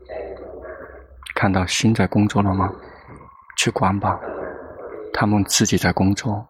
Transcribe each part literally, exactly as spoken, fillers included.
看到心在工作了吗？去观吧，他们自己在工作。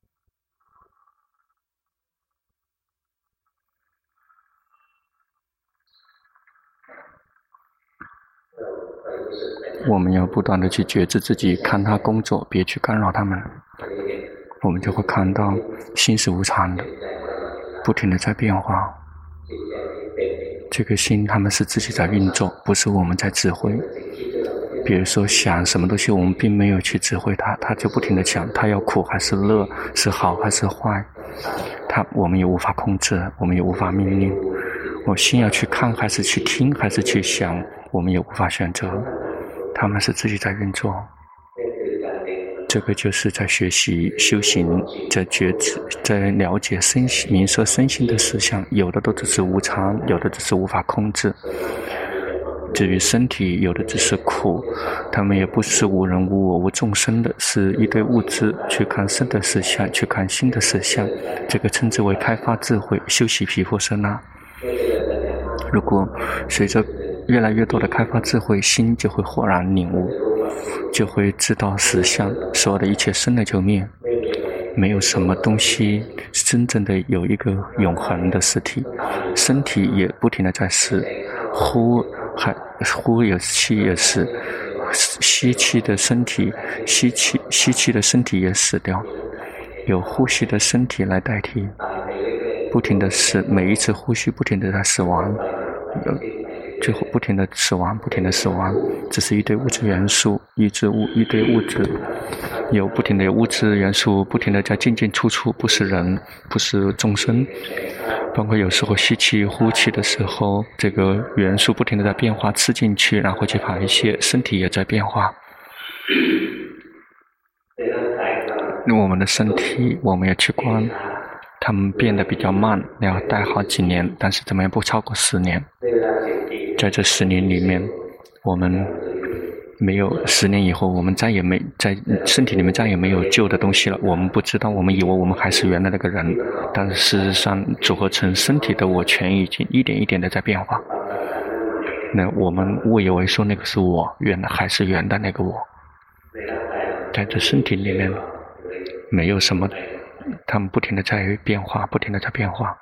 我们要不断的去觉知自己，看他工作，别去干扰他们。我们就会看到心是无常的，不停的在变化。这个心他们是自己在运作，不是我们在指挥。比如说想什么东西，我们并没有去指挥它，它就不停的想，它要苦还是乐，是好还是坏，它我们也无法控制，我们也无法命令。我心要去看还是去听还是去想，我们也无法选择，他们是自己在运作。这个就是在学习修行，在觉知，在了解身心明色身心的实相，有的都只是无常，有的只是无法控制。至于身体，有的只是苦，他们也不是无人无我无众生的，是一堆物质。去看身的实相，去看心的实相，这个称之为开发智慧，修习毗婆舍那。如果随着越来越多的开发智慧，心就会豁然领悟，就会知道实相，所有的一切生了就灭，没有什么东西真正的有一个永恒的实体，身体也不停的在死，呼还呼有气也是，吸气的身体，吸气吸气的身体也死掉，有呼吸的身体来代替，不停的死，每一次呼吸不停的在死亡，最后不停的死亡，不停的死亡，这是一堆物质元素，一堆物一堆物质，有不停的物质元素，不停的在进进出出，不是人，不是众生。包括有时候吸气呼气的时候，这个元素不停的在变化，吃进去然后去排泄，身体也在变化。那我们的身体我们也去观，他们变得比较慢，要待好几年，但是怎么样不超过十年。在这十年里面，我们没有十年以后，我们再也没在身体里面再也没有旧的东西了。我们不知道，我们以为我们还是原来那个人，但是事实上组合成身体的我权已经一点一点的在变化。那我们误以为说那个是我，原来还是原来那个我。在这身体里面没有什么，他们不停的在变化，不停的在变化。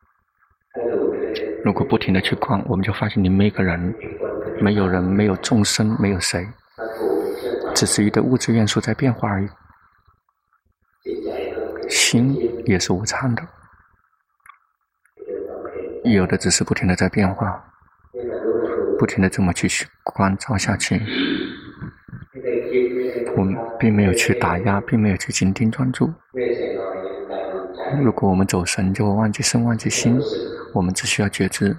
如果不停的去观，我们就发现你每个人，没有人，没有众生，没有谁，只是一个物质元素在变化而已。心也是无常的，有的只是不停的在变化，不停的这么去观照下去。我们并没有去打压，并没有去紧盯专注。如果我们走神，就会忘记身，忘记心。我们只需要觉知，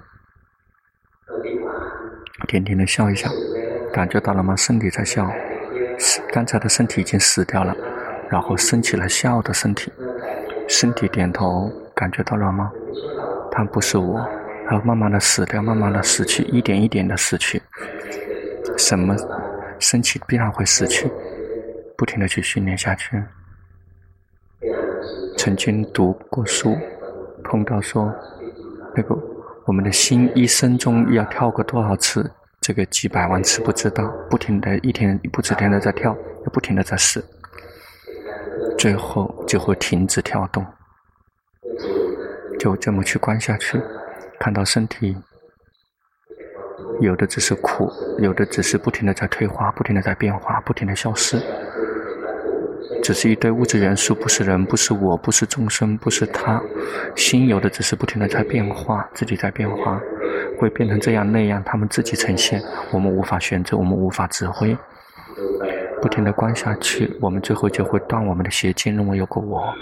甜甜的笑一笑，感觉到了吗？身体在笑，刚才的身体已经死掉了，然后升起了笑的身体，身体点头，感觉到了吗？它不是我，它慢慢的死掉，慢慢的死去，一点一点的死去。什么升起必然会死去，不停的去训练下去。曾经读过书，碰到说那个我们的心一生中要跳过多少次，这个几百万次不知道，不停的一天不止天的在跳，又不停的在死，最后就会停止跳动。就这么去观下去，看到身体有的只是苦，有的只是不停的在退化，不停的在变化，不停的消失，只是一堆物质元素，不是人，不是我，不是众生，不是他。心有的只是不停的在变化，自己在变化，会变成这样那样，他们自己呈现，我们无法选择，我们无法指挥。不停的观下去，我们最后就会断我们的邪见，认为有个我。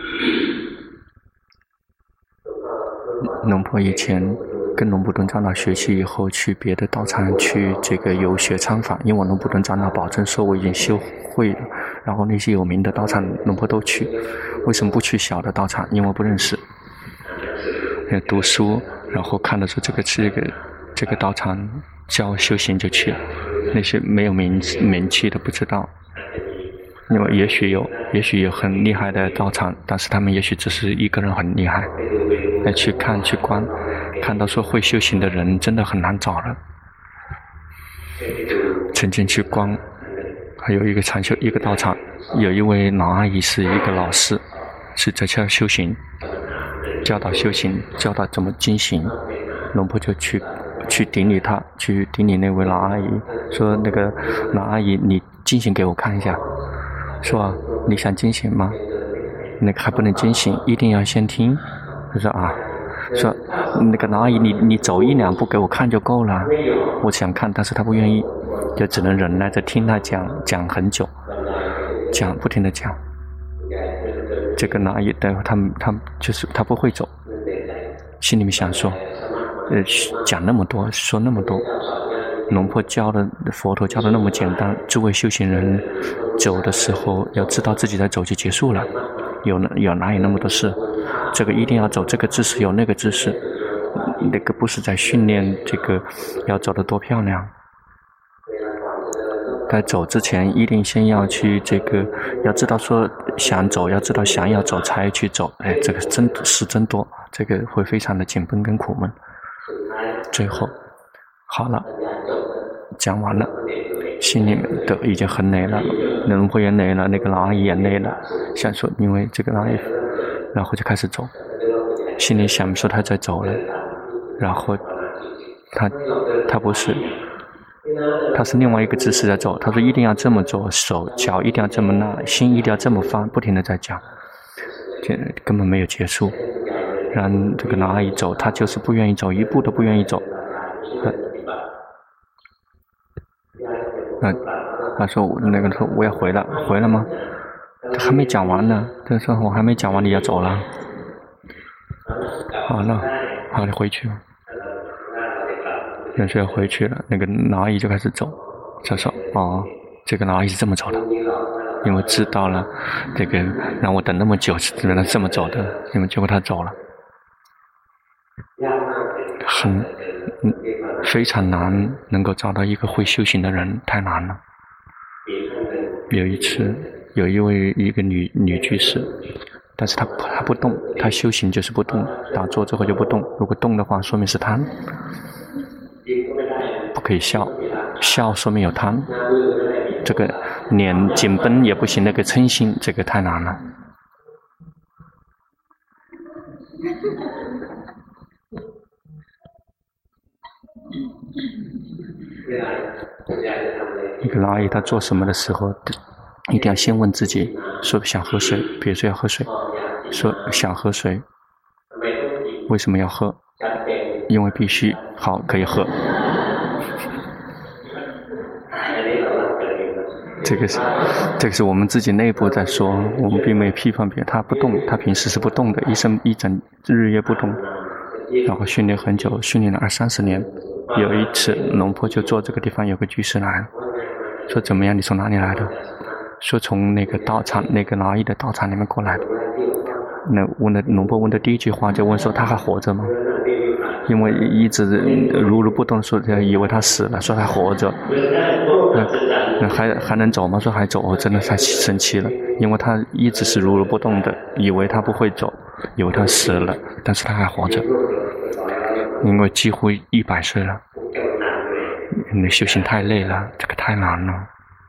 龙婆以前跟龙布顿长老学习以后，去别的道场去这个游学参访，因为我龙布顿长老保证说我已经修会了，然后那些有名的道场龙婆都去，为什么不去小的道场？因为我不认识。读书，然后看的时候这个这个这个道场教修行就去了，那些没有名名气的不知道，因为也许有也许有很厉害的道场，但是他们也许只是一个人很厉害，来去看去观，看到说会修行的人真的很难找了。 曾经去观，还有一个禅修一个道场，有一位老阿姨是一个老师，是在教修行，教导修行，教导怎么进行。龙婆就去去顶礼他，去顶礼那位老阿姨，说那个老阿姨，你进行给我看一下。说你想进行吗？那个还不能进行，一定要先听。他说啊，说那个老阿姨，你你走一两步给我看就够了。我想看，但是他不愿意，就只能忍耐着听他讲讲很久，讲不停的讲。这个老阿姨的他他就是他不会走，心里面想说，呃，讲那么多，说那么多。龙婆教的佛陀教的那么简单，诸位修行人走的时候要知道自己在走就结束了，有有哪有那么多事？这个一定要走这个姿势，有那个姿势，那个不是在训练这个要走得多漂亮。在走之前一定先要去这个要知道说想走，要知道想要走才去走。哎，这个真事真多，这个会非常的紧绷跟苦闷。最后好了，讲完了，心里面都已经很累了，龙婆也累了，那个老阿姨也累了，想说因为这个老阿姨，然后就开始走，心里想说他在走了，然后他他不是，他是另外一个姿势在走，他说一定要这么做，手脚一定要这么那，心一定要这么放，不停的在讲，这根本没有结束，让这个老阿姨走，他就是不愿意走，一步都不愿意走。那他说那个说我要回了，回了吗？他还没讲完呢。他说我还没讲完，你要走了。好了，好，你回去。人说要回去了，那个老阿姨就开始走。他说哦，这个老阿姨是这么走的，因为知道了这个让我等那么久是原来这么走的，因为结果他走了，很嗯。非常难能够找到一个会修行的人，太难了。有一次有一位一个女女居士，但是她她不动，她修行就是不动，打坐之后就不动，如果动的话说明是贪，不可以笑，笑说明有贪，这个脸紧绷也不行，那个嗔心这个太难了。一个老阿姨她做什么的时候一定要先问自己，说想喝水，比如说要喝水，说想喝水，为什么要喝？因为必须，好，可以喝。这个是这个是我们自己内部在说，我们并没有批判别人，他不动，他平时是不动的，一生一整日夜不动，然后训练很久，训练了二三十年。有一次龙婆就坐这个地方，有个居士来了，说怎么样，你从哪里来的？说从那个道场，那个老阿姨的道场里面过来的。那问的龙婆问的第一句话就问说他还活着吗？因为一直如如不动，说以为他死了，说他活着，那那还还能走吗？说还走，我真的太生气了，因为他一直是如如不动的，以为他不会走，以为他死了，但是他还活着，因为几乎一百岁了。你修行太累了，这个太难了，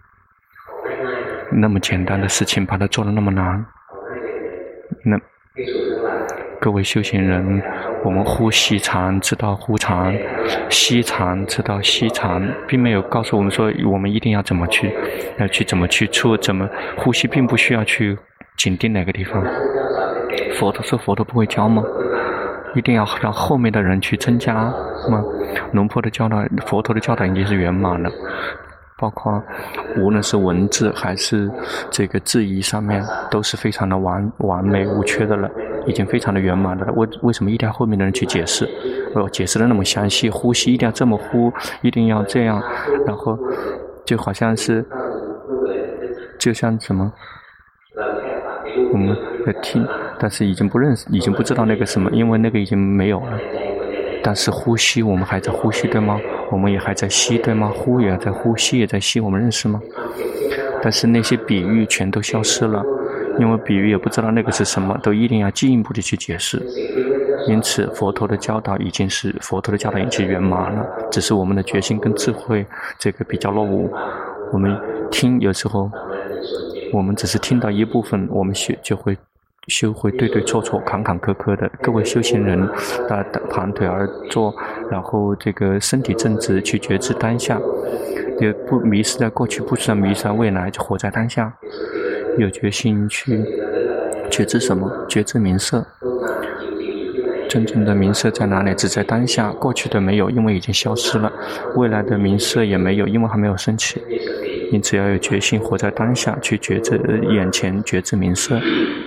那么简单的事情把它做得那么难。那各位修行人，我们呼吸禅知道呼禅，吸禅知道吸禅，并没有告诉我们说我们一定要怎么去，要去怎么去出，怎么呼吸，并不需要去紧盯哪个地方。佛陀说佛陀不会教吗？一定要让后面的人去增加吗？龙婆的教导，佛陀的教导已经是圆满了，包括无论是文字还是这个字义上面都是非常的完完美无缺的了，已经非常的圆满的了。为为什么一定要后面的人去解释？哦，解释的那么详细，呼吸一定要这么呼，一定要这样，然后就好像是就像什么，我们在听，但是已经不认识，已经不知道那个什么，因为那个已经没有了。但是呼吸，我们还在呼吸，对吗？我们也还在吸，对吗？呼也在呼，吸也在吸，我们认识吗？但是那些比喻全都消失了，因为比喻也不知道那个是什么，都一定要进一步的去解释。 因此佛陀的教导已经是佛陀的教导已经圆满了，只是我们的决心跟智慧这个比较落伍。我们听有时候我们只是听到一部分，我们学就会修会对对错错坎坎坷坷的。各位修行人啊，盘腿而坐，然后这个身体正直，去觉知当下，也不迷失在过去，不是迷失在未来，就活在当下。有决心去觉知什么？觉知名色。真正的名色在哪里？只在当下。过去的没有，因为已经消失了；未来的名色也没有，因为还没有升起。因此要有决心，活在当下，去觉知眼前，觉知名色。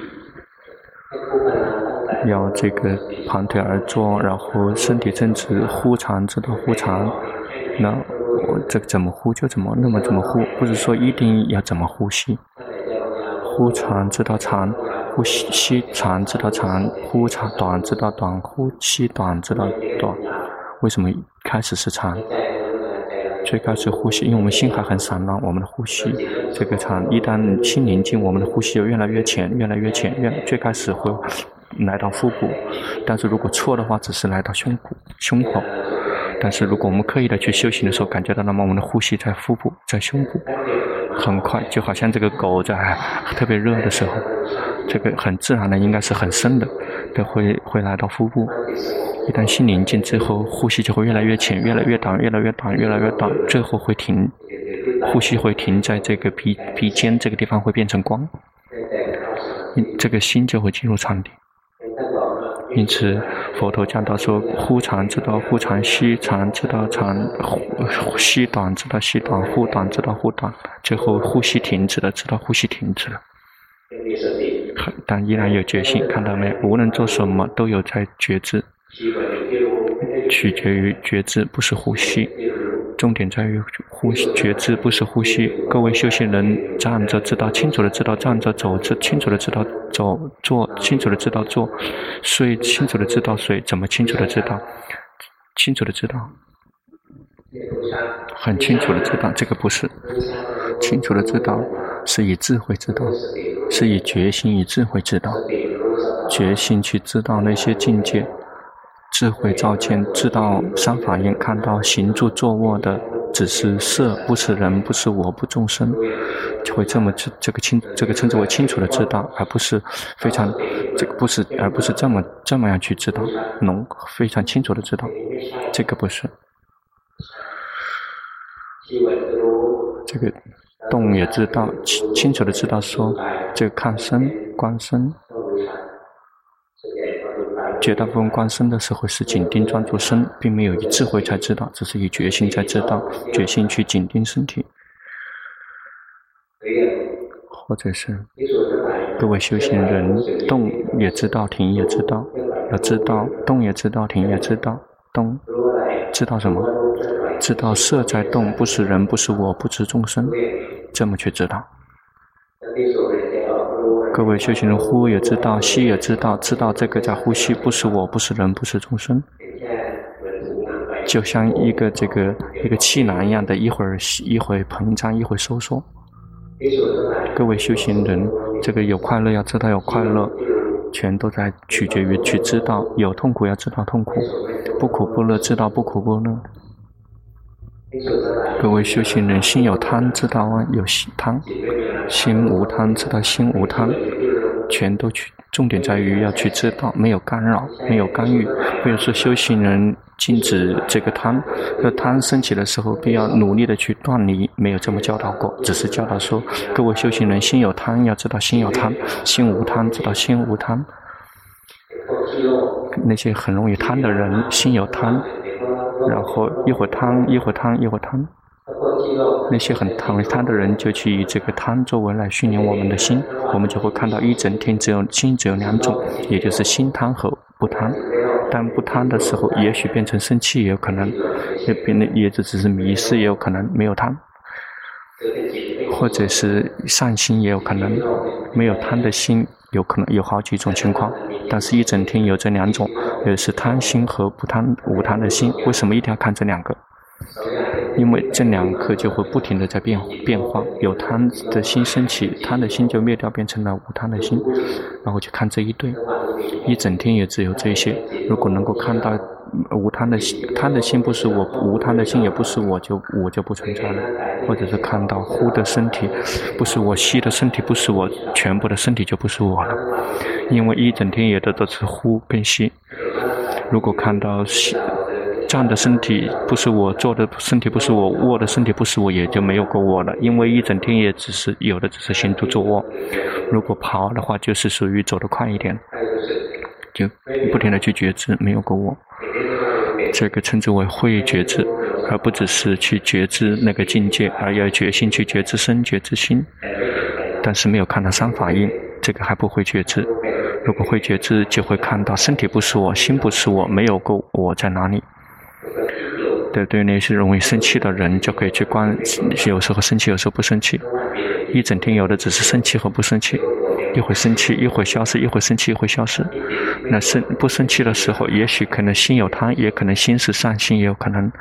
要这个盘腿而坐，然后身体正直，呼长知道呼长。那我这个怎么呼就怎么，那么怎么呼，不是说一定要怎么呼吸。呼长知道长，呼吸长知道长，呼长短知道短，呼吸短知道短。为什么开始是长？最开始呼吸，因为我们心还很散乱，我们的呼吸这个长，一旦心宁静，我们的呼吸就越来越浅，越来越浅，越最开始会来到腹部，但是如果错的话，只是来到胸部、胸口。但是如果我们刻意的去修行的时候，感觉到那么我们的呼吸在腹部，在胸部，很快，就好像这个狗在特别热的时候，这个很自然的，应该是很深的，都会会来到腹部。一旦心宁静之后，呼吸就会越来越浅，越来越短，越来越短，越来越短，最后会停，呼吸会停在这个鼻鼻尖这个地方，会变成光，这个心就会进入禅定。因此佛陀教导说，呼长知道呼长，吸长知道长，吸短知道吸短，呼短知道呼短，最后呼吸停止了，知道呼吸停止了。但依然有决心，看到没有？无论做什么都有在觉知，取决于觉知，不是呼吸。重点在于呼吸，觉知不是呼吸。各位修行人站着知道，清楚的知道站着，走着清楚的知道走，坐清楚的知道坐，睡清楚的知道睡，怎么清楚的知道？清楚的知道，很清楚的知道，这个不是清楚的知道，是以智慧知道，是以决心以智慧知道，决心去知道那些境界。智慧照见，知道三法印，看到行住坐卧的只是色，不是人，不是我，不众生，就会这么这个清这个称之为清楚的知道，而不是非常这个不是而不是这么这么样去知道，浓非常清楚的知道，这个不是。这个动也知道，清清楚的知道说，这个看身观身。绝大部分观身的时候是紧盯专注身，并没有以智慧才知道，只是以决心才知道，决心去紧盯身体。或者是各位修行人，动也知道，停也知道，要知道动也知道，停也知道。动知道什么？知道色在动，不是人，不是我，不是众生，这么去知道。各位修行人，呼也知道，吸也知道，知道这个在呼吸，不是我，不是人，不是众生，就像一个这个一个气囊一样的，一会儿一会儿膨胀，一会儿收缩。各位修行人，这个有快乐要知道有快乐，全都在取决于去知道；有痛苦要知道痛苦，不苦不乐知道不苦不乐。各位修行人，心有贪知道有贪，心无贪知道心无贪，全都去重点在于要去知道，没有干扰，没有干预。比如说修行人禁止这个贪，那贪升起的时候必要努力的去断离，没有这么教导过，只是教导说，各位修行人，心有贪要知道心有贪，心无贪知道心无贪。那些很容易贪的人，心有贪，然后一会儿贪一会儿贪一会儿贪，那些很贪贪的人就去以这个贪作为来训练我们的心，我们就会看到一整天只有心只有两种，也就是心贪和不贪。但不贪的时候，也许变成生气也有可能，也变得也只是迷失也有可能，没有贪，或者是善心也有可能，没有贪的心有可能有好几种情况，但是一整天有这两种，也是贪心和不贪无贪的心。为什么一定要看这两个？ 因为这两颗就会不停地在变变化，有贪的心升起，贪的心就灭掉，变成了无贪的心，然后去看这一对，一整天也只有这些。如果能够看到无贪的心，贪的心不是我，无贪的心也不是我，就我就不存在了。或者是看到呼的身体不是我，吸的身体不是我，全部的身体就不是我了。因为一整天也都是呼跟吸。如果看到吸站的身体不是我，坐的身体不是我，卧的身体不是我，也就没有个我了。因为一整天也只是有的只是行住坐卧。如果跑的话，就是属于走得快一点，就不停地去觉知，没有个我。这个称之为慧觉知，而不只是去觉知那个境界，而要决心去觉知身觉知心。但是没有看到三法印，这个还不会觉知。如果会觉知，就会看到身体不是我，心不是我，没有个我在哪里。对对，那些容易生气的人就可以去观，有时候生气，有时候不生气。一整天有的只是生气和不生气，一会生气，一会消失，一会生气，一会消失。那生不生气的时候，也许可能心有贪，也可能心是善心，也有可能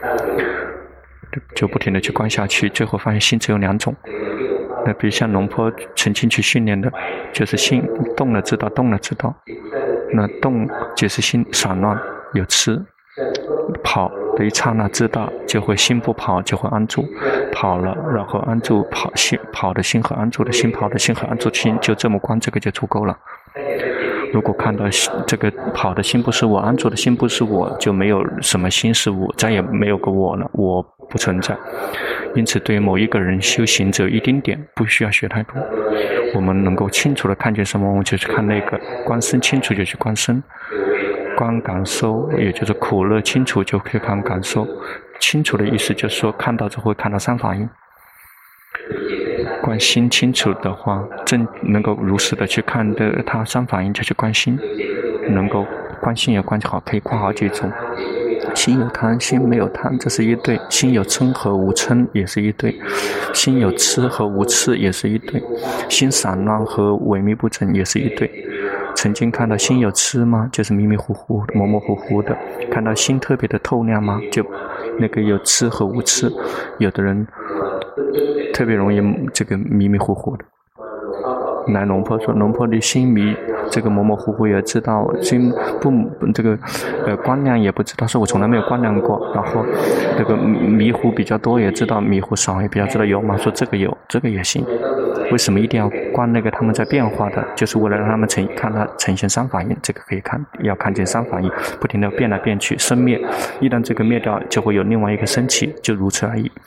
就不停地去观下去，最后发现心只有两种。那比如像龙坡曾经去训练的，就是心动了知道，动了知道。那动就是心散乱有痴，跑的一刹那知道，就会心不跑，就会安住。跑了，然后安住，跑心跑的心和安住的心，跑的心和安住的心，就这么观，这个就足够了。如果看到这个跑的心不是我，安住的心不是我，就没有什么心是我，再也没有个我了，我不存在。因此对某一个人修行只有一丁点，不需要学太多。我们能够清楚地看见什么，我们就去看那个，观身清楚就去观身，观感受也就是苦乐清楚就可以看感受。清楚的意思就是说看到就会看到三法印。观心清楚的话，正能够如实的去看的他三法印，就去观心，能够观心也观好，可以观好几种。心有贪，心没有贪，这是一对；心有嗔和无嗔也是一对；心有痴和无痴也是一对；心散乱和萎靡不振也是一对。曾经看到心有痴吗？就是迷迷糊糊的、模模糊糊的。看到心特别的透亮吗？就那个有痴和无痴。有的人特别容易这个迷迷糊糊的。来龙坡说，龙坡的心迷，这个模模糊糊也知道，心不这个呃光亮也不知道，说我从来没有光亮过。然后这个迷糊比较多也知道，迷糊少也比较知道有吗？说这个有，这个也行。为什么一定要观那个他们在变化的？就是为了让他们呈看它呈现三法印，这个可以看，要看见三法印不停地变来变去，生灭。一旦这个灭掉，就会有另外一个升起，就如此而已。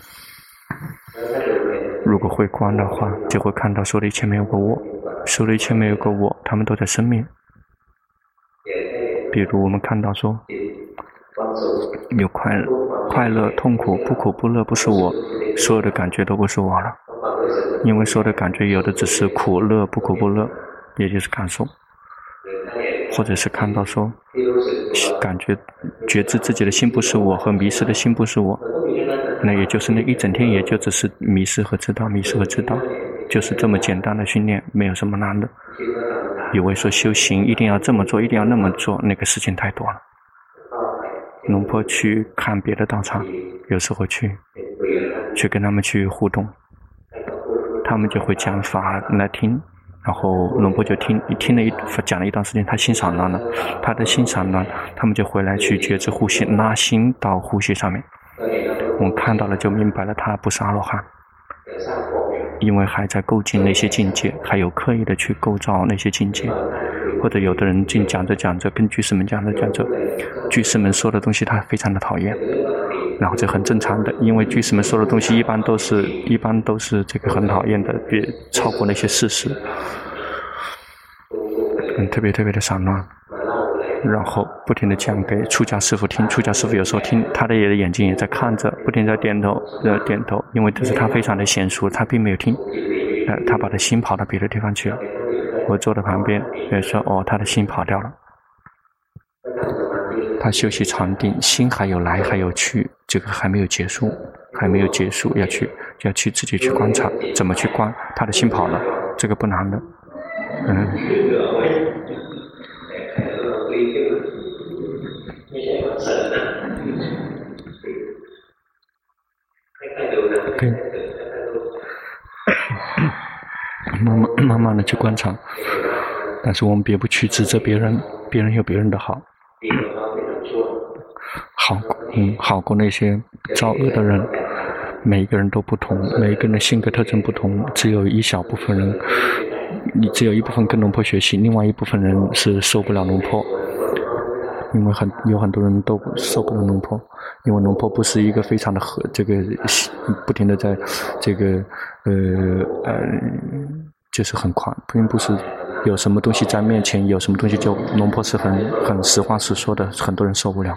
如果会观的话，就会看到所有的一切没有个我，所有的一切没有个我，他们都在生灭。比如我们看到说，有快乐、快乐、痛苦、不苦不乐，不是我，所有的感觉都不是我了。因为所有的感觉有的只是苦乐、不苦不乐，也就是感受。或者是看到说，感觉觉知自己的心不是我和迷失的心不是我，那也就是那一整天也就只是迷失和知道，迷失和知道，就是这么简单的训练，没有什么难的。以为说修行一定要这么做，一定要那么做，那个事情太多了。龙坡去看别的道场，有时候去去跟他们去互动，他们就会讲法来听，然后龙坡就听听了一讲了一段时间，他心散乱了，他的心散乱，他们就回来去觉知呼吸，拉心到呼吸上面。我们看到了就明白了，他不是阿罗汉，因为还在构建那些境界，还有刻意的去构造那些境界。或者有的人竟讲着讲着跟居士们讲着讲着，居士们说的东西他非常的讨厌，然后这很正常的，因为居士们说的东西一般都是一般都是这个很讨厌的，别超过那些事实，嗯，特别特别的散乱。然后不停地讲给出家师父听，出家师父有时候听，他的眼睛也在看着，不停地在点头呃点头，因为这是他非常的娴熟，他并没有听，呃，他把他心跑到别的地方去了。我坐在旁边也说，哦，他的心跑掉了。他休息禅定，心还有来还有去，这个还没有结束，还没有结束，要去要去自己去观察，怎么去观，他的心跑了，这个不难的，嗯。 可以慢慢慢慢的去观察，但是我们别不去指责别人，别人有别人的好，好嗯好过那些造恶的人。每一个人都不同，每一个人的性格特征不同，只有一小部分人，你只有一部分跟龙婆学习，另外一部分人是受不了龙婆，因为很有很多人都受不了龙婆，因为龙婆不是一个非常的和这个不停的在这个呃呃就是很快，并不是有什么东西在面前，有什么东西就龙婆是很很实话实说的，很多人受不了。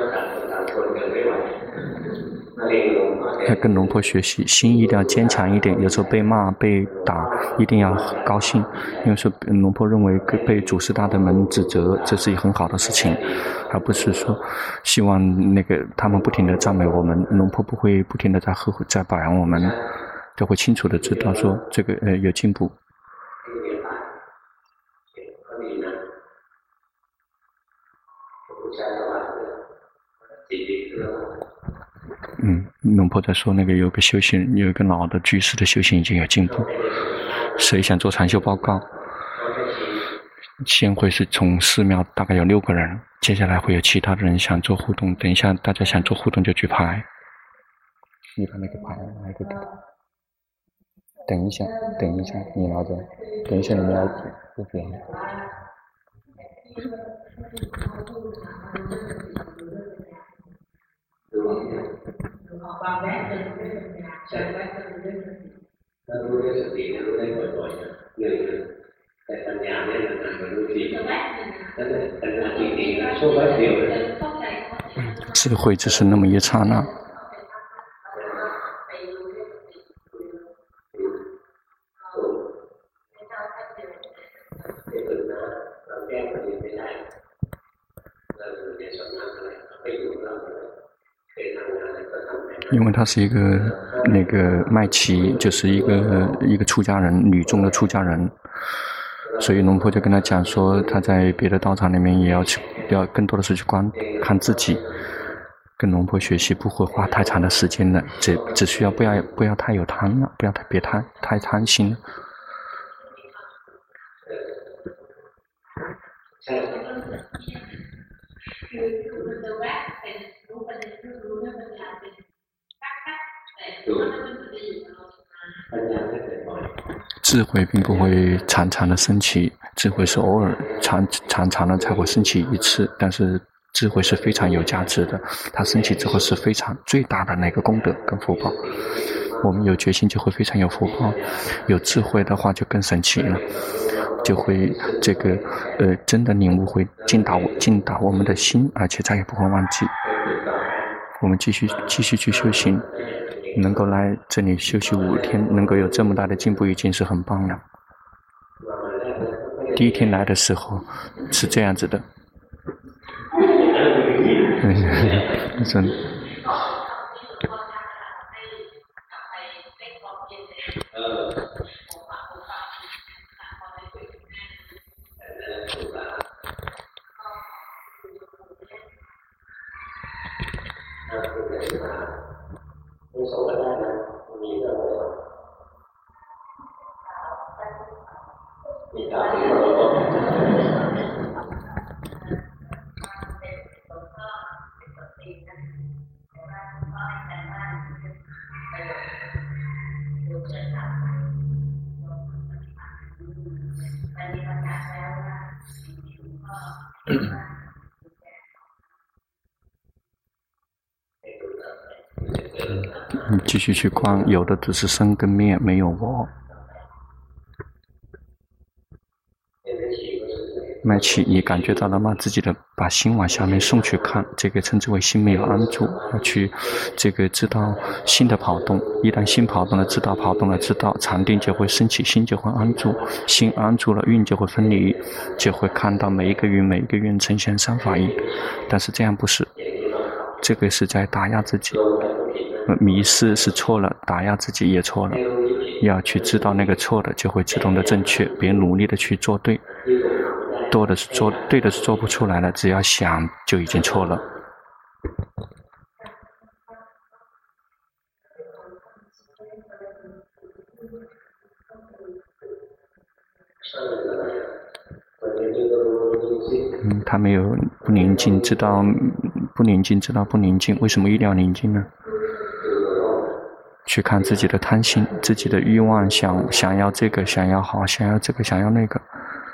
要跟龙婆学习，心一定要坚强一点。有时候被骂、被打，一定要高兴，因为说龙婆认为被祖师大德们指责，这是一很好的事情，而不是说希望那个他们不停地赞美我们，龙婆不会不停地在呵护、在表扬我们，就会清楚地知道说这个呃有进步。嗯，龙婆在说那个有个修行，有一个老的居士的修行已经有进步。谁想做禅修报告？先会是从寺庙大概有六个人，接下来会有其他的人想做互动。等一下大家想做互动就举牌。你把那个牌拿给他。等一下，等一下，你拿着。等一下你们要不给。ความแม้เป็นเรื่องงานใช้ไว้เป็นเรื่องแล้วรู้ด้วยสติรู้ได้บ่อยๆหนึ่งแต่ปัญญาเนี่ยนานๆมันรู้จริงนั่นแหละปัญญาจริงๆช่วงแป๊บเดียวเลย智慧只是那么一刹那。因为他是一个那个麦琪，就是一个一个出家人，女众的出家人，所以龙婆就跟他讲说，他在别的道场里面也要去，要更多的是去观看自己，跟龙婆学习不会花太长的时间的，只只需要不要不要太有贪了，不要太别太太贪心了。智慧并不会常常的升起，智慧是偶尔常常常的才会升起一次，但是智慧是非常有价值的，它升起之后是非常最大的那个功德跟福报。我们有决心就会非常有福报，有智慧的话就更神奇了，就会这个呃真的领悟会进到进到我们的心，而且再也不会忘记。我们继续继续去修行，能够来这里休息五天，能够有这么大的进步，已经是很棒了。第一天来的时候是这样子的，真。你继续去观，有的只是生跟灭，没有我。麦琪，你感觉到了吗？自己的把心往下面送去看，这个称之为心没有安住，要去这个知道心的跑动。一旦心跑动了，知道跑动了，知道禅定就会升起，心就会安住，心安住了，蕴就会分离，就会看到每一个蕴每一个蕴呈现三法印。但是这样不是，这个是在打压自己，迷失是错了，打压自己也错了。要去知道那个错的，就会自动的正确，别努力的去做对。多的是做对的是做不出来了，只要想就已经错了。 嗯，他没有不宁静，知道不宁静，知道不宁静，为什么一定要宁静呢？去看自己的贪心，自己的欲望，想想要这个，想要好，想要这个，想要那个。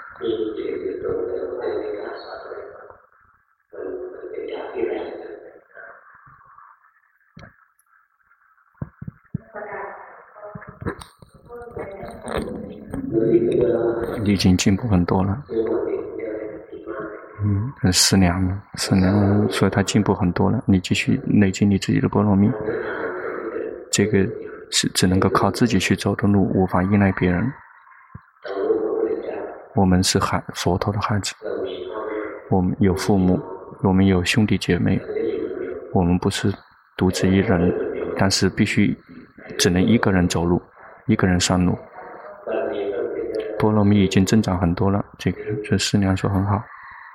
你已经进步很多了。嗯，四年了，四年了，所以他进步很多了。你继续累积你自己的波罗蜜，这个是只能够靠自己去走的路，无法依赖别人。我们是孩佛陀的孩子，我们有父母，我们有兄弟姐妹，我们不是独自一人，但是必须只能一个人走路，一个人上路。波罗蜜已经增长很多了，这个这师娘说很好。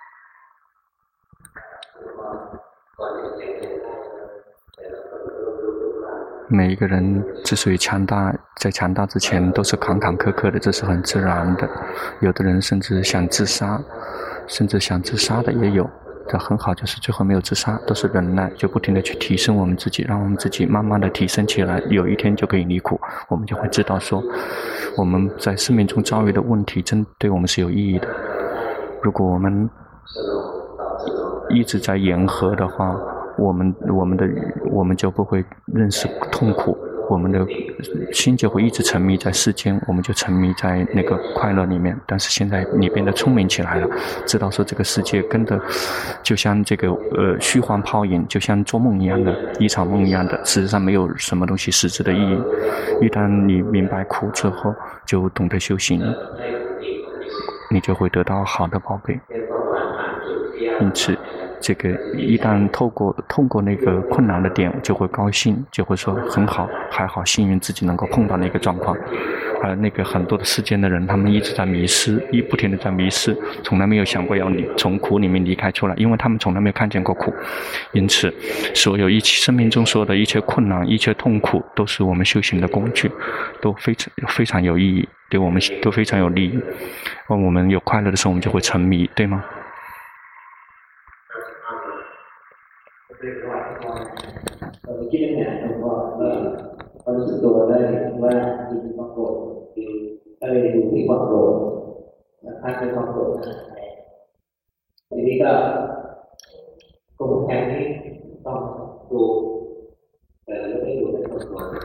每一个人之所以强大，在强大之前都是坎坎坷坷的，这是很自然的。有的人甚至想自杀，甚至想自杀的也有。这很好，就是最后没有自杀，都是忍耐，就不停地去提升我们自己，让我们自己慢慢的提升起来，有一天就可以离苦。我们就会知道说，我们在生命中遭遇的问题真对我们是有意义的。如果我们一直在言和的话，我们我们的我们就不会认识痛苦，我们的心就会一直沉迷在世间，我们就沉迷在那个快乐里面。但是现在你变得聪明起来了，知道说这个世界跟的就像这个呃虚幻泡影，就像做梦一样的，一场梦一样的，事实上没有什么东西实质的意义。一旦你明白苦之后，就懂得修行，你就会得到好的宝贝。因此这个一旦透过通过那个困难的点，就会高兴，就会说很好，还好幸运自己能够碰到那个状况。而那个很多的世间的人，他们一直在迷失，一不停地在迷失，从来没有想过要你从苦里面离开出来，因为他们从来没有看见过苦。因此所有一切生命中所有的一切困难，一切痛苦，都是我们修行的工具，都非常非常有意义，对我们都非常有利益。而我们有快乐的时候，我们就会沉迷，对吗？ คิดอย่างนี้ผมก็ก็รู้สึกตัวได้ว่ามีความโกรธก็เลยดูที่ความโกรธพักในความโกรธทีนี้ก็กลุ่มแทนที่ต้องดูแต่เราไม่ดูในความโกรธ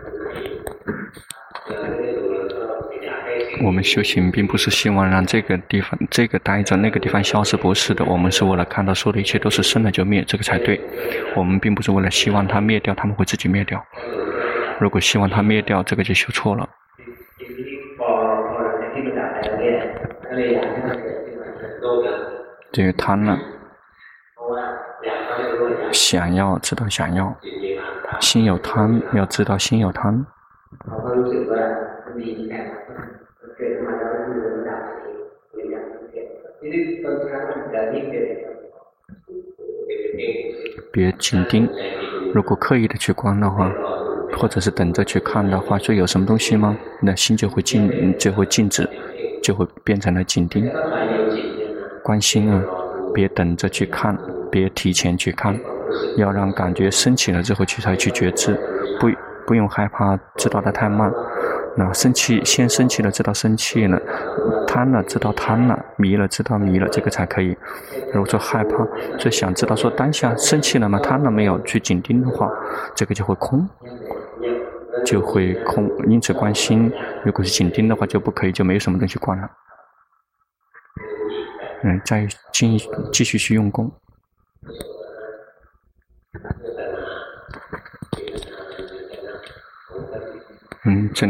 我们修行并不是希望让这个地方这个待着那个地方消失，不是的，我们是为了看到所有的一切都是生了就灭，这个才对。我们并不是为了希望它灭掉，他们会自己灭掉。如果希望它灭掉，这个就修错了。这个贪呢，想要知道想要，心有贪，要知道心有贪。别紧盯，如果刻意的去观的话，或者是等着去看的话，说有什么东西吗？那心就会静，就会静止，就会变成了紧盯。观心啊，别等着去看，别提前去看，要让感觉升起了之后去才去觉知，不不用害怕知道的太慢。那生气先生气了知道生气了，贪了知道贪了，迷了知道迷了，这个才可以。如果说害怕，就想知道说当下生气了吗？贪了没有？去紧盯的话，这个就会空，就会空。因此观心，如果是紧盯的话就不可以，就没有什么东西观了。嗯，再继继续去用功。嗯，这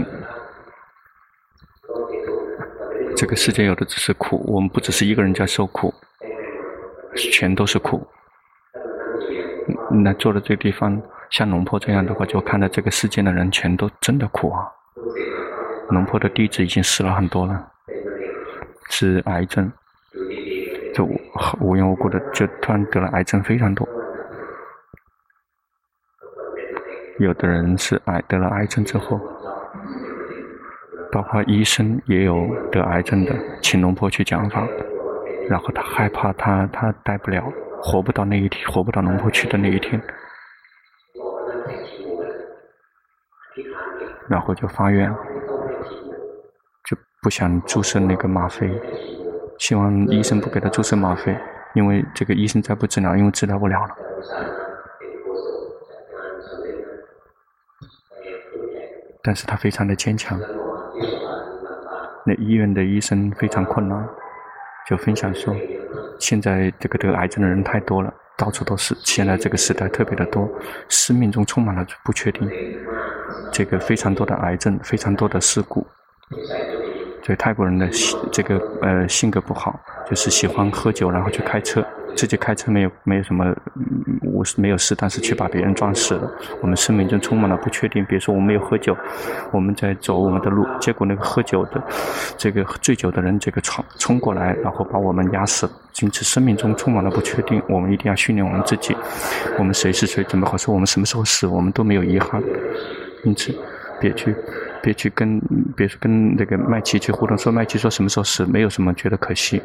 这个世界有的只是苦，我们不只是一个人在受苦，全都是苦。那坐的这个地方，像龙婆这样的话，就看到这个世界的人全都真的苦啊。龙婆的弟子已经死了很多了，是癌症，就无缘无故的就突然得了癌症，非常多。有的人是癌得了癌症之后， 包括医生也有得癌症的，请龙婆去讲法，然后他害怕他他待不了，活不到那一天，活不到龙婆去的那一天，然后就发愿，就不想注射那个吗啡，希望医生不给他注射吗啡，因为这个医生再不治疗，因为治疗不了了。但是他非常的坚强，那医院的医生非常困难，就分享说，现在这个得癌症的人太多了，到处都是，现在这个时代特别的多，生命中充满了不确定，这个非常多的癌症，非常多的事故。所以泰国人的这个呃性格不好，就是喜欢喝酒，然后去开车，自己开车没有没有什么无没有事，但是却把别人撞死了。我们生命中充满了不确定，比如说我们没有喝酒，我们在走我们的路，结果那个喝酒的这个醉酒的人这个闯冲过来，然后把我们压死了。因此生命中充满了不确定，我们一定要训练我们自己，我们谁是谁，怎么好说，我们什么时候死，我们都没有遗憾。因此别去别去跟别去跟那个麦琪去互动，说麦琪说什么时候死，没有什么觉得可惜。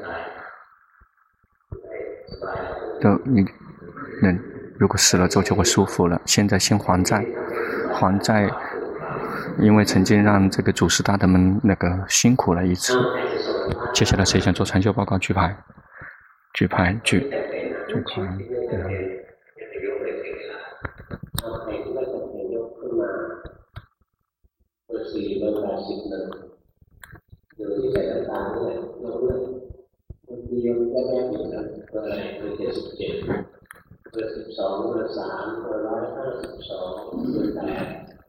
都你那如果死了之后就会舒服了。现在先还债，还债，因为曾经让这个祖师大德们那个辛苦了一次。接下来谁想做禅修报告？举牌，举牌，举举牌。嗯เบอร์สี่เบอร์แปดสิบหนึ่งเบอร์ที่ใส่น้ำตาลเนี่ยยกเลิกบางทียังแยกๆอยู่นะเบอร์อะไรเบอร์เจ็ดสิบเจ็ดเบอร์สิบสองเบอร์สามเบอร์ร้อยห้าสิบสองเบอร์แปด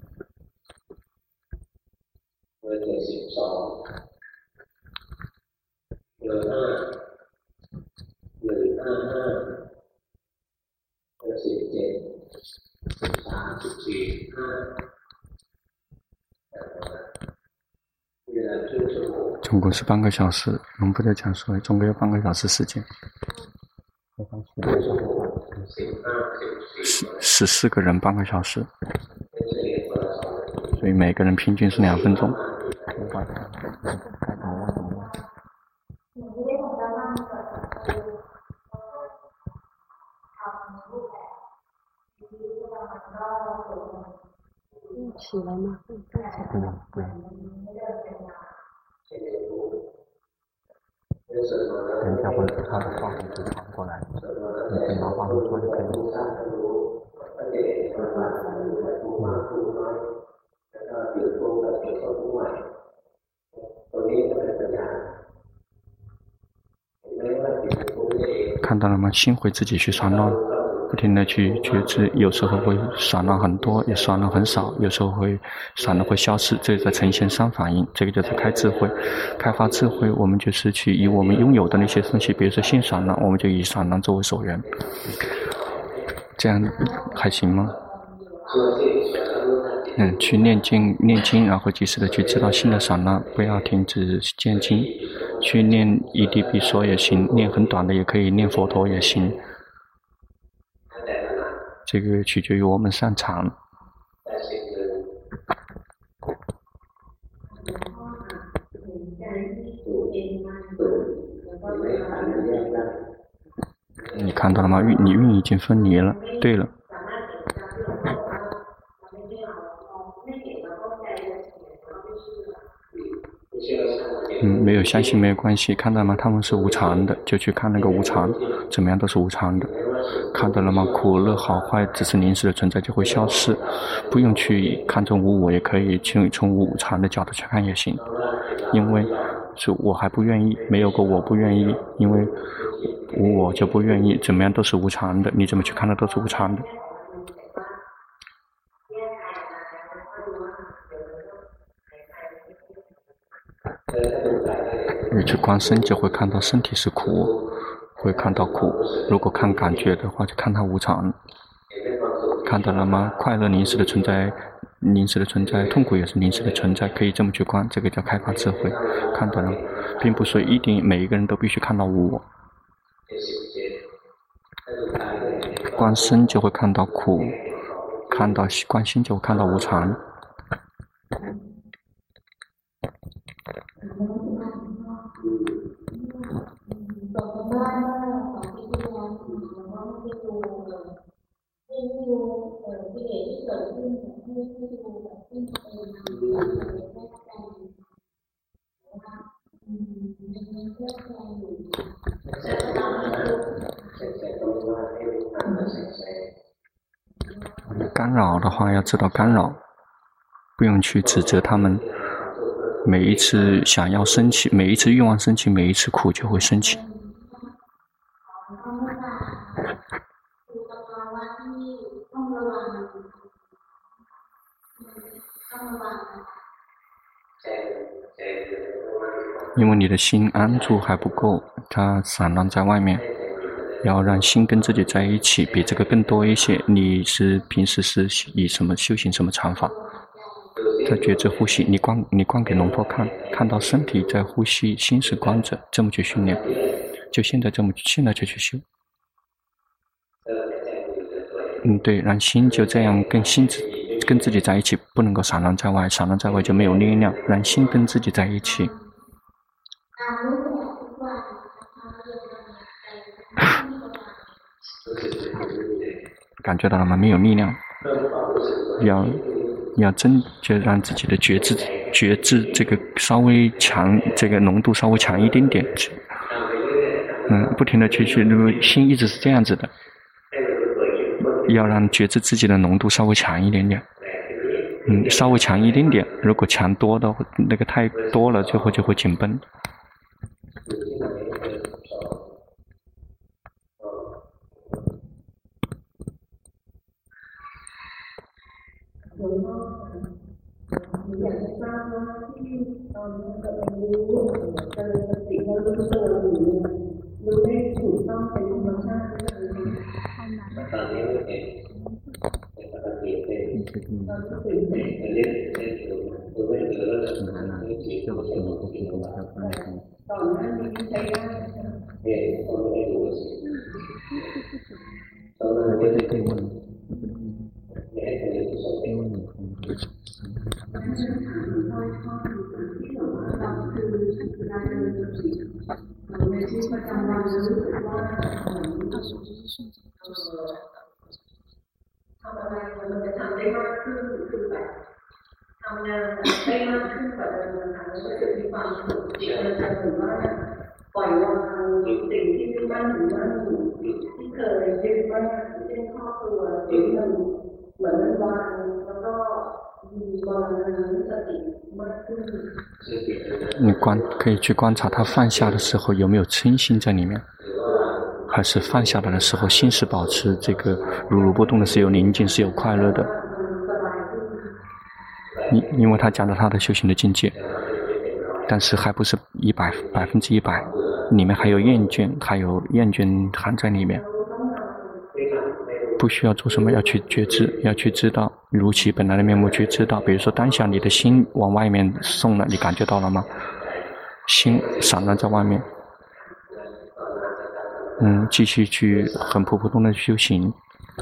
เบอร์เจ็ดสิบสองเบอร์ห้าหนึ่งห้าห้าเบอร์สิบเจ็ดสิบสามสิบสี่ห้า总共是半个小时，我们不再讲说总共有半个小时时间。十十四个人半个小时，所以每个人平均是两分钟。 起来吗？ 不用不用。等一下会他的话筒就传过来，你可以拿话筒说就可以了。看到了吗？心会自己去散乱，不停地去觉知，有时候会散乱很多，也散乱很少，有时候会散乱会消失，这在呈现三反应。这个就是开智慧，开发智慧，我们就是去以我们拥有的那些东西，比如说心散乱，我们就以散乱作为所缘，这样还行吗？嗯，去念经，念经，然后及时的去知道心的散乱，不要停止念经，去念一地比说也行，念很短的也可以，念佛陀也行。这个取决于我们擅长。你看到了吗？运你运已经分离了。对了。嗯，没有相信没有关系，看到吗？他们是无常的，就去看那个无常，怎么样都是无常的。看到了吗？苦乐好坏只是临时的存在，就会消失，不用去看成无我，也可以去从无常的角度去看也行。因为是我还不愿意，没有个我不愿意，因为无我就不愿意，怎么样都是无常的，你怎么去看的都是无常的。你去观身就会看到身体是苦，会看到苦。如果看感觉的话，就看它无常。看到了吗？快乐临时的存在，临时的存在；痛苦也是临时的存在，可以这么去观，这个叫开发智慧。看到了，并不是一定每一个人都必须看到我。观身就会看到苦，看到观心就会看到无常。 干扰的话，要知道干扰，不用去指责他们。每一次想要升起，每一次欲望升起，每一次苦就会升起。因为你的心安住还不够，它散乱在外面，要让心跟自己在一起，比这个更多一些。你是平时是以什么修行什么禅法？在觉知呼吸，你光你光给龙婆看，看到身体在呼吸，心是观着，这么去训练，就现在这么现在就去修。嗯，对，让心就这样跟心跟自己在一起，不能够散乱在外，散乱在外就没有力量。让心跟自己在一起。感觉到了吗？没有力量，要要真就让自己的觉知觉知这个稍微强，这个浓度稍微强一点点。嗯，不停的去去，那么心一直是这样子的，要让觉知自己的浓度稍微强一点点。嗯，稍微强一点点，如果强多的那个太多了，最后就会紧绷。你观可以去观察他放下的时候有没有嗔心在里面，还是放下的时候心是保持这个如如不动的，是有宁静，是有快乐的。因因为他讲了他的修行的境界，但是还不是一百百分之一百，里面还有厌倦，还有厌倦含在里面。不需要做什么，要去觉知，要去知道如其本来的面目，去知道。比如说当下你的心往外面送了，你感觉到了吗？心散乱在外面。嗯，继续去很普普通的修行。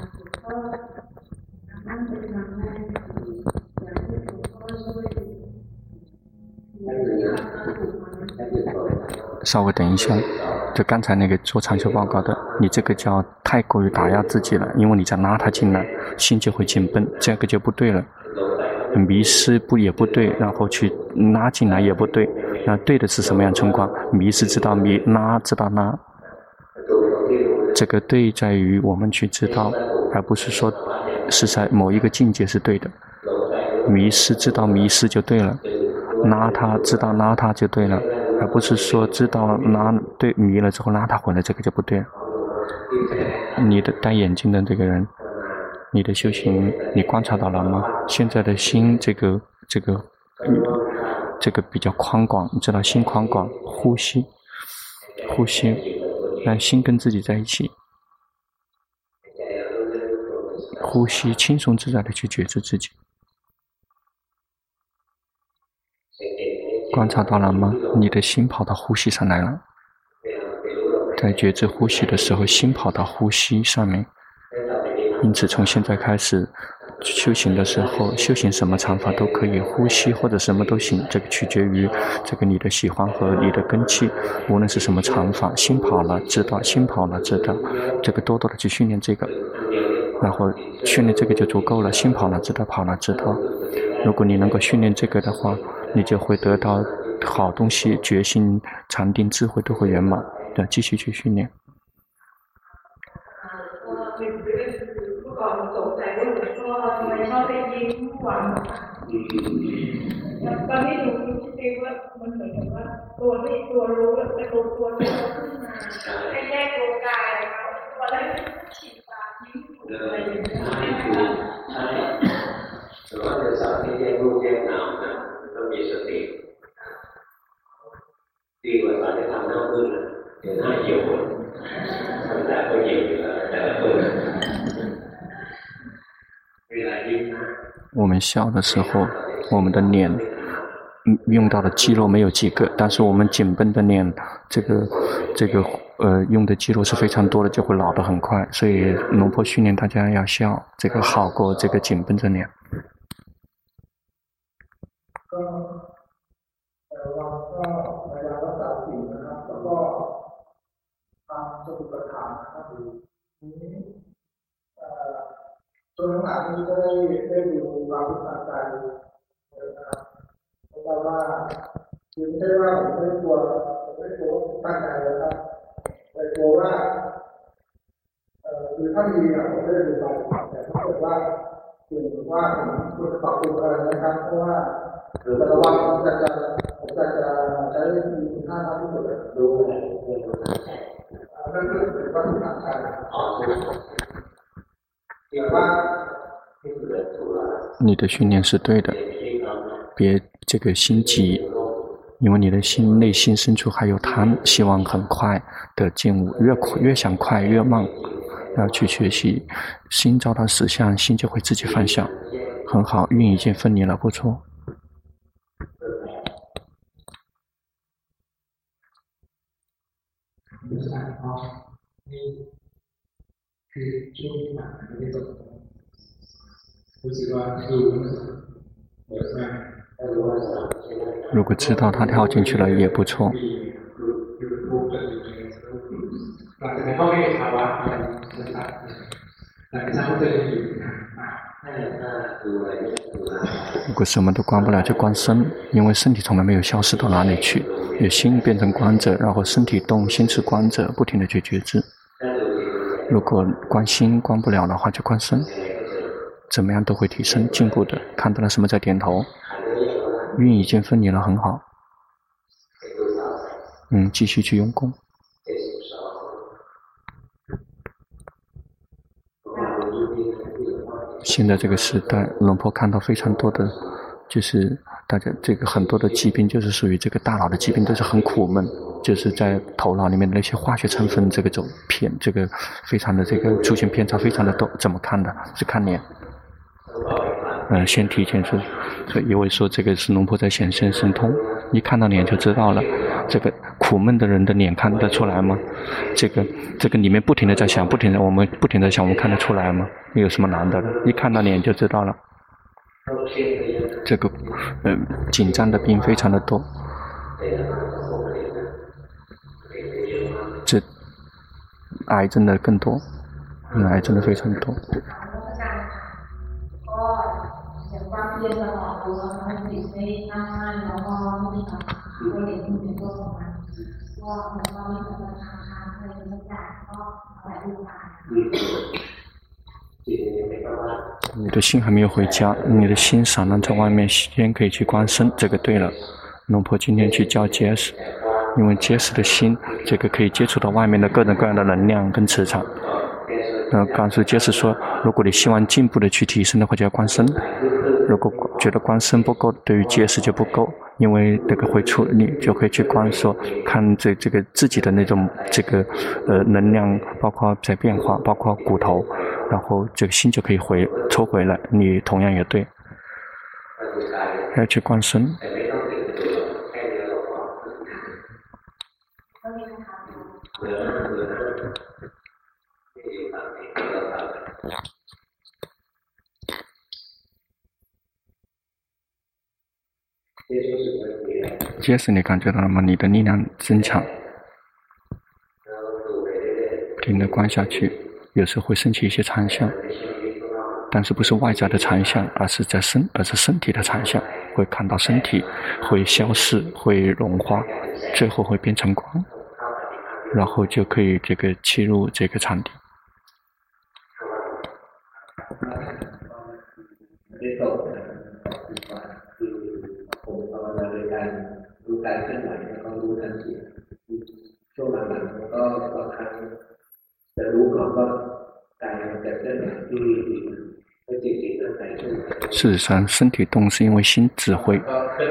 稍微等一下，就刚才那个做长修报告的，你这个叫太过于打压自己了，因为你在拉他进来，心就会紧绷，这个就不对了。迷失不也不对，然后去拉进来也不对。那对的是什么样情况？迷失知道迷，拉知道拉。这个对在于我们去知道，而不是说是在某一个境界是对的。迷失知道迷失就对了，拉他知道拉他就对了，而不是说知道拉对迷了之后拉他回来，这个就不对了。你的戴眼镜的这个人，你的修行你观察到了吗？现在的心这个这个、嗯、这个比较宽广，你知道心宽广，呼吸呼吸，让心跟自己在一起，呼吸轻松自在的去觉知自己。观察到了吗？你的心跑到呼吸上来了，在觉知呼吸的时候，心跑到呼吸上面。因此从现在开始修行的时候，修行什么禅法都可以，呼吸或者什么都行，这个取决于这个你的喜欢和你的根器。无论是什么禅法，心跑了知道，心跑了知道，这个多多的去训练这个。 然后训练这个就足够了。心跑了知道，跑了知道。如果你能够训练这个的话，你就会得到好东西，决心、禅定、智慧都会圆满。对，继续去训练。 ตอนนี้หนูคิดเองว่ามันเหมือนกับว่าตัวนี้ตัวรู้แล้วเป็นตัวตัวที่เราขึ้นมาให้แยกตัวกายนะคะตัวแรกฉีดตาทิ้งอะไรอย่างเงี้ยใช่แต่ว่าจะสอนให้แยกรูปแยกนามนะต้องมีสติดีกว่าสอนให้ทำหน้ามืดนะเดี๋ยวหน้าเหี่ยวทำแต่ก็เหี่ยวอยู่แล้วแต่ละคนเวลายิ้มนะ我们笑的时候，我们的脸用到的肌肉没有几个，但是我们紧绷的脸，这个这个呃用的肌肉是非常多的，就会老得很快。所以龙婆训练大家要笑，这个好过这个紧绷着脸。 จนหลังนี้ก็ได้ได้ดูความรู้สึกใจนะครับเพราะว่าคือไม่ใช่ว่าผมไม่กลัวผมไม่กลัวตั้งใจนะครับแต่กลัวว่าเอ่อคือถ้ามีอ่ะผมไม่ได้ดูไปแต่ถ้าเกิดว่าคือว่าผมควรปรับปรุงอะไรนะครับเพราะว่าแต่ละวันผมจะจะผมจะจะใช้คุณค่ามากที่สุดดูอะไรนั่นคือว่าคุณค่าใจ你的训练是对的，别这个心急，因为你的心内心深处还有贪，希望很快的进入，越越想快越慢，要去学习，心照到实相，心就会自己放下，很好，运已经分离了，不错。 คือช่วงที่ผ่านมาไม่ได้จบรู้สึกว่าดูมันเยอะมาก如果知道他跳进去了也不错。 หลังจากนั้นก็ไม่ภาวะอย่างชัดหลังจากนั้นจะอยู่如果什么都关不了就关身，因为身体从来没有消失到哪里去，有心变成观者，然后身体动，心是观者，不停地去觉知。如果关心关不了的话就关身，怎么样都会提升进步的。看到了什么在点头，运已经分离了，很好。嗯，继续去用功。现在这个时代，龙婆看到非常多的，就是大家这个很多的疾病，就是属于这个大脑的疾病，都是很苦闷，就是在头脑里面的那些化学成分，这个种偏，这个非常的这个出现偏差，非常的多。怎么看的？是看脸。嗯，先提前说，所以因为说这个是龙婆在显现神通，一看到脸就知道了。这个苦闷的人的脸看得出来吗？这个这个里面不停的在想，不停的我们不停的想，我们看得出来吗？有什么难的？一看到脸就知道了。这个呃紧张的病非常的多，这癌症的更多，嗯，癌症的非常多。你的心还没有回家，你的心散乱在外面，先可以去观身，这个对了。龙婆今天去教结实，因为结实的心，这个可以接触到外面的各种各样的能量跟磁场。呃，刚才结实说，如果你希望进步的去提升的话，就要观身。如果觉得观身不够，对于结实就不够，因为这个会出，你就可以去观说，看这这个自己的那种这个呃能量，包括在变化，包括骨头，然后这个心就可以回抽回来。你同样也对，要去观身。结实你感觉到了吗？你的力量增强，不停地观下去， 有时会升起一些残像，但是不是外在的残像，而是在身，而是身体的残像，会看到身体会消逝，会融化，最后会变成光，然后就可以这个切入这个禅定。事实上，身体动是因为心指挥。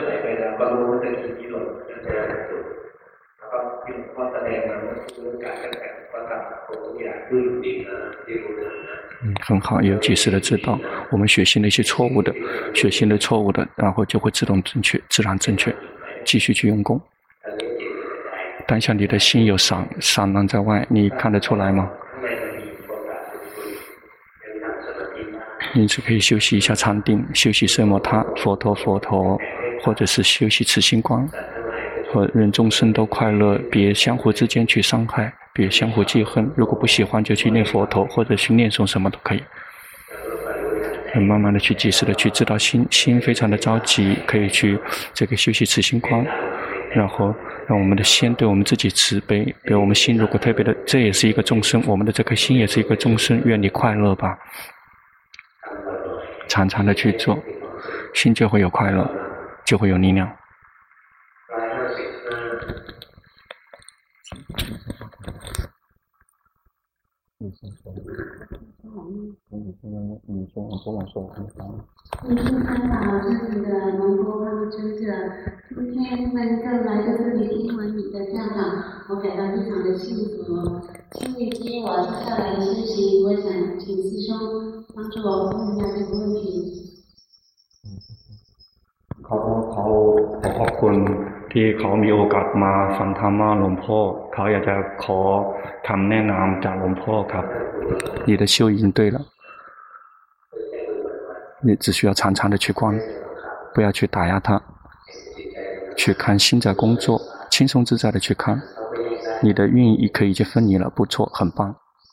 嗯，很好，有及时的知道我们学习那些错误的，学习的错误的，然后就会自动正确，自然正确，继续去用功。当下你的心有散散乱在外，你看得出来吗？因此可以休息一下禅定，休息奢摩他、佛陀、佛陀，或者是休息慈心光，和人众生都快乐，别相互之间去伤害，别相互记恨。如果不喜欢就去念佛陀，或者去念诵什么都可以。慢慢的去及时的去知道心心非常的着急，可以去这个休息慈心光，然后让我们的心对我们自己慈悲。比如我们心如果特别的，这也是一个众生，我们的这颗心也是一个众生，愿你快乐吧。常常的去做，心就会有快乐，就会有力量。你先说。你先，你先，我不敢说。 今天参访这里的龙波他们尊者，今天能够来到这里听完你的教导，我感到非常的幸福。因为今天我接下来的事情，我想请师兄帮助我问一下这个问题。 เขาเขาขอขอบคุณที่เขามีโอกาสมาฟังธรรมะหลวงพ่อเขาอยากจะขอคำแนะนำจากหลวงพ่อครับ你的修已经对了，你只需要常常的去观，不要去打压它，去看心在工作，轻松自在的去看，你的运已可以已经分离了，不错，很棒。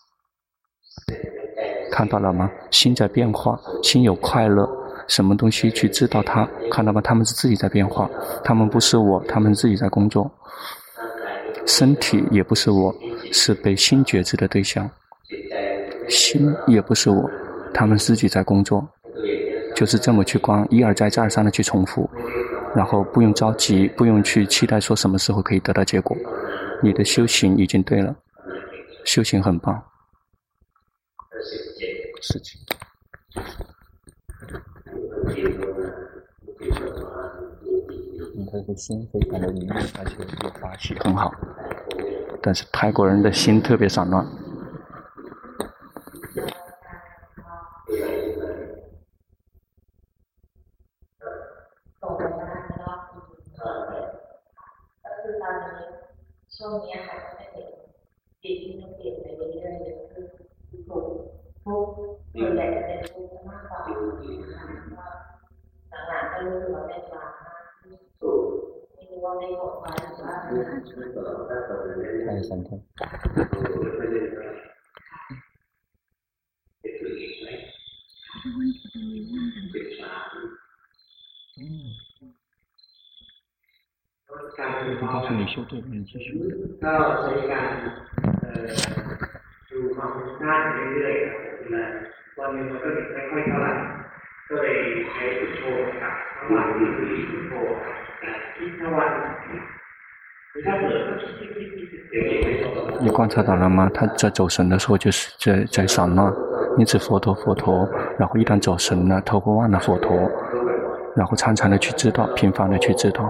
看到了吗？心在变化，心有快乐，什么东西去知道它，看到吗？他们是自己在变化，他们不是我，他们自己在工作。身体也不是我，是被心觉知的对象。心也不是我，他们自己在工作。就是这么去观，一而再再而三的去重复，然后不用着急，不用去期待说什么时候可以得到结果。你的修行已经对了，修行很棒。事情你这个心非常的灵敏，而且有发喜，很好。但是泰国人的心特别散乱。 ช่วงนี้ค่ะจะเป็นจิตที่มันเปลี่ยนไปเรื่อยๆเลยคือทุกทุกส่วนใหญ่จะเป็นทุกข์มากกว่าหลังๆก็รู้สึกว่าเป็นวางมากไม่รู้ว่าได้หมดไปหรือว่าใช่สันติก็是你修对了，你继续。 ก็ใช้การดูความคุ้มค่าไปเรื่อยๆนะวันนึงมันก็ไม่ค่อยเท่าไหร่ก็เลยใช้พุทโธกับระหว่างที่พุทโธคิดทั้งวันคือถ้าเกิดก็คิดคิดคิดคิดเดี๋ยวนี้你观察到了吗？他在走神的时候就是在在散乱，因此佛陀佛陀，然后一旦走神了，他会忘了佛陀，然后常常的去知道，频繁的去知道。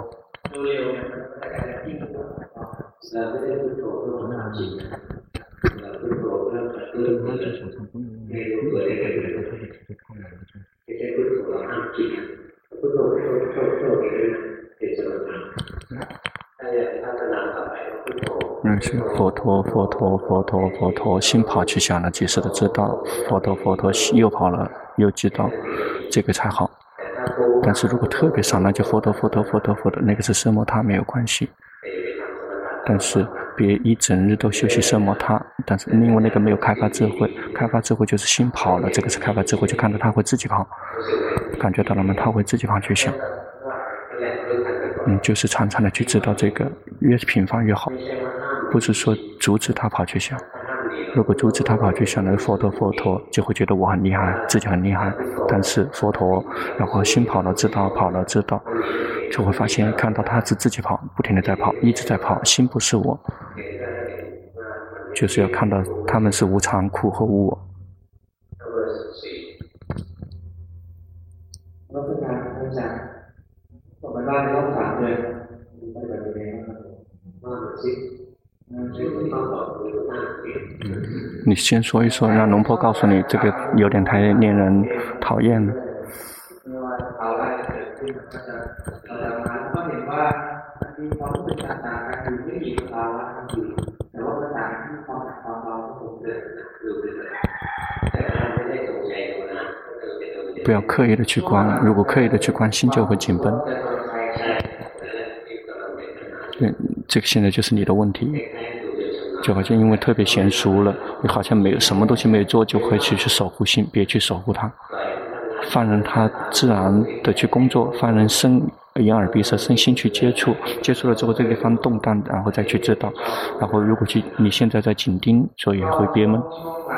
嗯，是佛陀佛陀佛陀佛陀，心跑去想了，及时的知道，佛陀佛陀又跑了，又知道，这个才好。但是如果特别散乱，就佛陀佛陀佛陀佛陀，那个是奢摩他没有关系。但是别一整日都休息色摩他，但是因为那个没有开发智慧，开发智慧就是心跑了，这个是开发智慧，就看到他会自己跑，感觉到了吗？他会自己跑去想。嗯，就是常常的去知道这个，越频繁越好，不是说阻止他跑去想。如果阻止他跑去想的佛陀，佛陀就会觉得我很厉害，自己很厉害。但是佛陀，然后心跑了知道，跑了知道，就会发现看到他是自己跑，不停的在跑，一直在跑，心不是我，就是要看到他们是无常、苦和无我。你先说一说，让龙婆告诉你，这个有点太令人讨厌了。不要刻意的去观，如果刻意的去观，心就会紧绷。嗯，这个现在就是你的问题，就好像因为特别娴熟了，你好像没有什么东西没有做，就会去去守护心，别去守护它，放任它自然的去工作，放任身眼耳鼻舌身心去接触，接触了之后这个地方动荡，然后再去知道，然后如果去你现在在紧盯，所以会憋闷。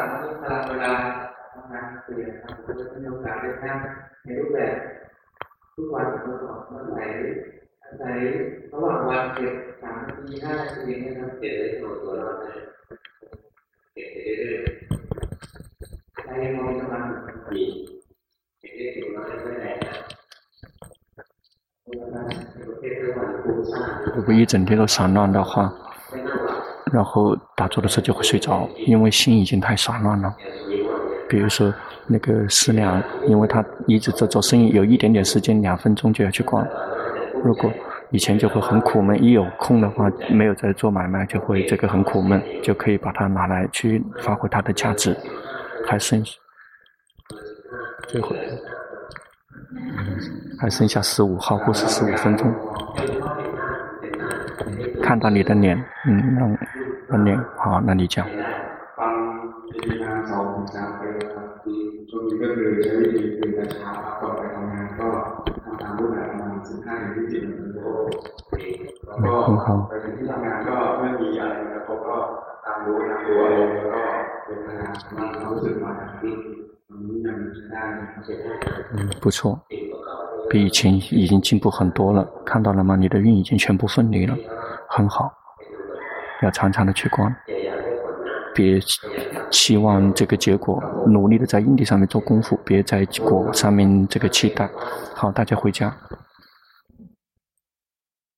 如果一整天都散乱的话，然后打坐的时候就会睡着，因为心已经太散乱了。比如说那个师娘，因为他一直在做生意，有一点点时间，两分钟就要去逛。如果以前就会很苦闷，一有空的话，没有在做买卖，就会这个很苦闷，就可以把它拿来去发挥它的价值。还剩最后还剩下十五号或是十五分钟。看到你的脸，嗯，让让脸好，那你讲。很好。嗯，不错，比以前已经进步很多了。看到了吗？你的运已经全部分离了，很好。要常常的去观，别期望这个结果，努力的在因地上面做功夫，别在果上面这个期待。好，大家回家。